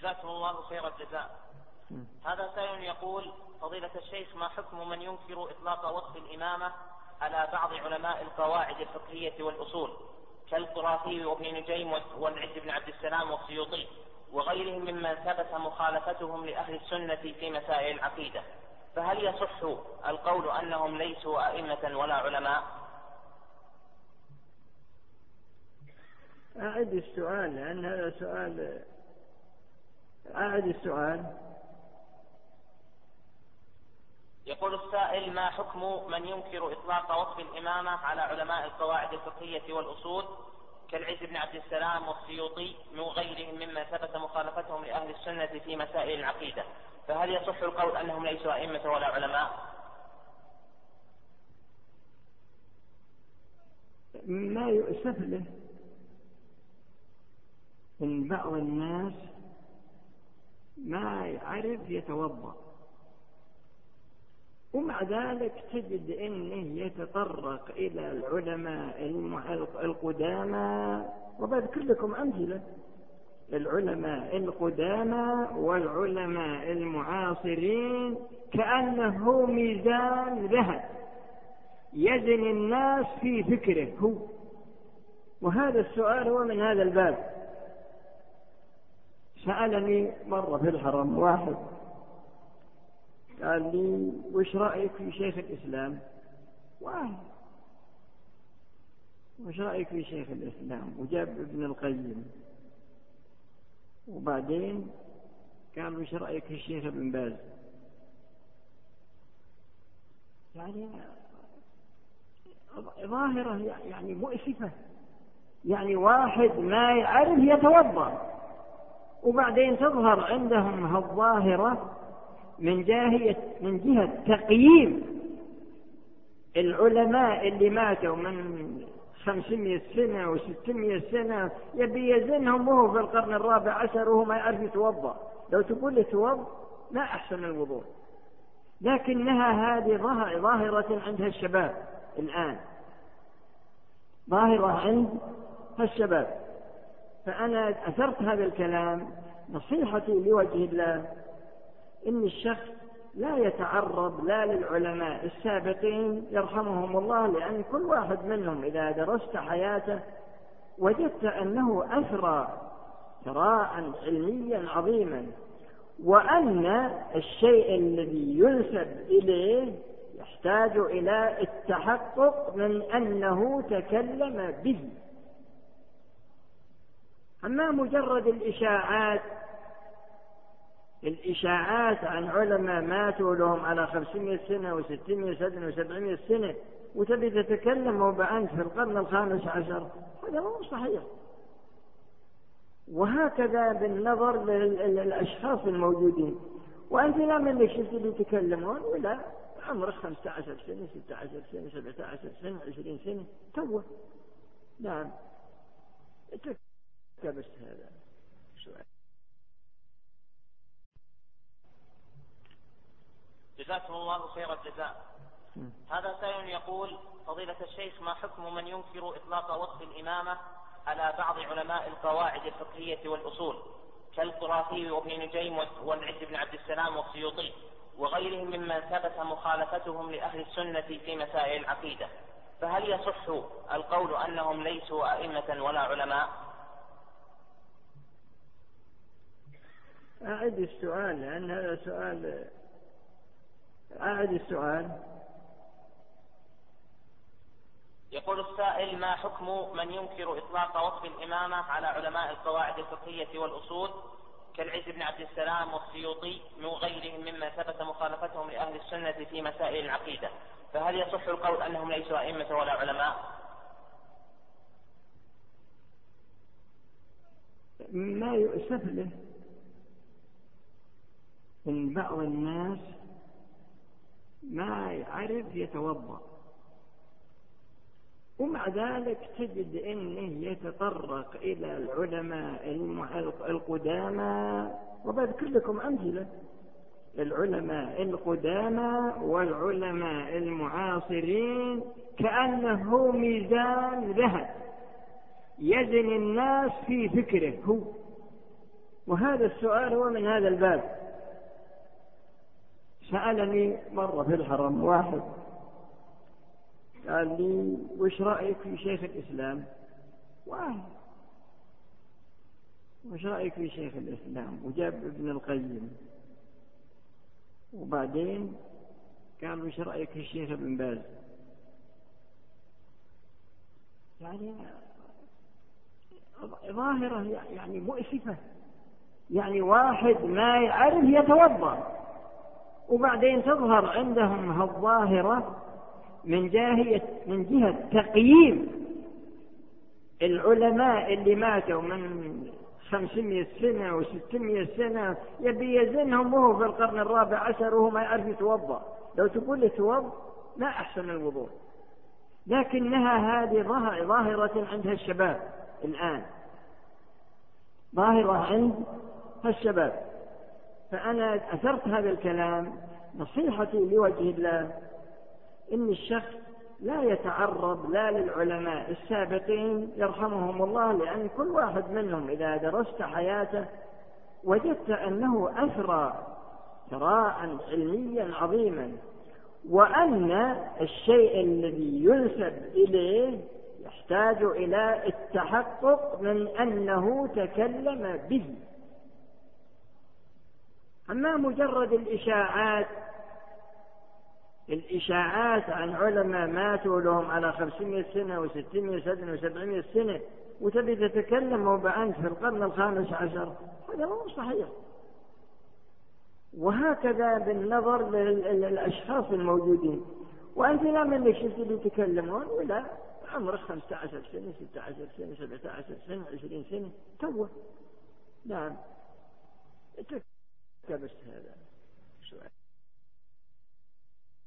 جزاكم الله خير الجزاء. هذا سائل يقول: فضيلة الشيخ، ما حكم من ينكر إطلاق وصف الإمامة على بعض علماء القواعد الفقهية والأصول كالقرافي وابن نجيم والعز بن عبد السلام والسيوطي وغيرهم ممن ثبت مخالفتهم لأهل السنة في مسائل العقيدة، فهل يصح القول أنهم ليسوا أئمة ولا علماء؟ أعد السؤال، لأن هذا سؤال. أعد السؤال. يقول السائل: ما حكم من ينكر إطلاق وصف الإمامة على علماء القواعد الفقهية والأصول كالعز بن عبد السلام والسيوطي وغيرهم ممن ثبت مخالفتهم لأهل السنة في مسائل العقيدة، فهل يصح القول أنهم ليسوا أئمة ولا علماء؟ ما يؤسف له إن بعض الناس ما يعرف يتوضأ، ومع ذلك تجد إنه يتطرق إلى العلماء القدامى، وبذكر لكم أمثلة: العلماء القدامى والعلماء المعاصرين كأنه ميزان ذهب يزن الناس في فكره هو. وهذا السؤال هو من هذا الباب. سألني مرة في الحرم واحد قال لي: وش رأيك في شيخ الإسلام؟ وش رأيك في شيخ الإسلام؟ وجاب ابن القيم، وبعدين قال: وش رأيك في الشيخ ابن باز؟ يعني ظاهرة يعني مؤسفة، يعني واحد ما يعرف يتوضأ، وبعدين تظهر عندهم الظاهرة من جهة تقييم العلماء اللي ماتوا من 500 سنة و600 سنة، يبي يزنهم وهو في القرن الرابع عشر وهو ما يعرف يتوضأ. لو تقول له توضأ ما أحسن الوضوء، لكنها هذه ظاهرة عندها الشباب الآن، ظاهرة عند الشباب. فأنا أثرت هذا الكلام. نصيحتي لوجه الله إن الشخص لا يتعرض لا للعلماء السابقين يرحمهم الله، لأن كل واحد منهم إذا درست حياته وجدت أنه أثرى ثراء علميا عظيما، وأن الشيء الذي ينسب إليه يحتاج إلى التحقق من أنه تكلم به. أما مجرد الإشاعات عن علماء ماتوا لهم على 500 سنة و600 سنة و700 سنة وتبي تتكلم وبأنت في القرن الخامس عشر، هذا مو صحيح. وهكذا بالنظر للأشخاص الموجودين. وأنت لا منك شفت اللي يتكلمون ولا عمرك 15 سنة 16 سنة 17 سنة 20 سنة توه. نعم بس هذا سؤال. جزاكم الله خير الجزاء. هذا سائل يقول: فضيلة الشيخ، ما حكم من ينكر إطلاق وصف الإمامة على بعض علماء القواعد الفقهية والأصول كالقرافي وابن نجيم والعز بن عبد السلام والسيوطي وغيرهم ممن ثبت مخالفتهم لأهل السنة في مسائل العقيدة، فهل يصح القول أنهم ليسوا أئمة ولا علماء؟ أعد السؤال، لأن هذا سؤال. أعد السؤال. يقول السائل: ما حكم من ينكر إطلاق وصف الإمامة على علماء القواعد الفقهية والأصول كالعز بن عبد السلام والسيوطي وغيرهم ممن ثبت مخالفتهم لأهل السنة في مسائل العقيدة، فهل يصح القول أنهم ليسوا أئمة ولا علماء؟ ما يؤسف له إن بعض الناس ما يعرف يتوضأ، ومع ذلك تجد إنه يتطرق إلى العلماء القدامى، وبذكر لكم أمثلة: العلماء القدامى والعلماء المعاصرين كأنه ميزان ذهب يزن الناس في فكره هو. وهذا السؤال هو من هذا الباب. سألني مرة في الحرم واحد قال لي وش رأيك في شيخ الإسلام؟ واحد وش رأيك في شيخ الإسلام؟ وجاب ابن القيم. وبعدين قال وش رأيك في الشيخ ابن باز؟ يعني ظاهرة يعني مؤسفة. يعني واحد ما يعرف يتوضأ، وبعدين تظهر عندهم هالظاهرة من جهة تقييم العلماء اللي ماتوا من 500 سنة و600 سنة، يبي يزنهم وهو في القرن الرابع عشر وهو ما يعرف يتوضأ. لو تقول له توضأ ما أحسن الوضوء، لكنها هذه ظاهرة عندها الشباب الآن، ظاهرة عند الشباب. فأنا أثرت هذا الكلام. نصيحتي لوجه الله إن الشخص لا يتعرض لا للعلماء السابقين يرحمهم الله، لأن كل واحد منهم إذا درست حياته وجدت أنه أثرى ثراء علميا عظيما، وأن الشيء الذي ينسب إليه يحتاج إلى التحقق من أنه تكلم به. أما مجرد الإشاعات عن علماء ماتوا لهم على 500 سنة و600 سنة و700 سنة وتبي تتكلم وبأنت في القرن الخامس عشر، هذا مو صحيح. وهكذا بالنظر للأشخاص الموجودين. وأنت لا منك شفت اللي يتكلمون ولا عمرك 15 سنة 16 سنة 17 سنة 20 سنة توه. نعم، بس هذا سؤال.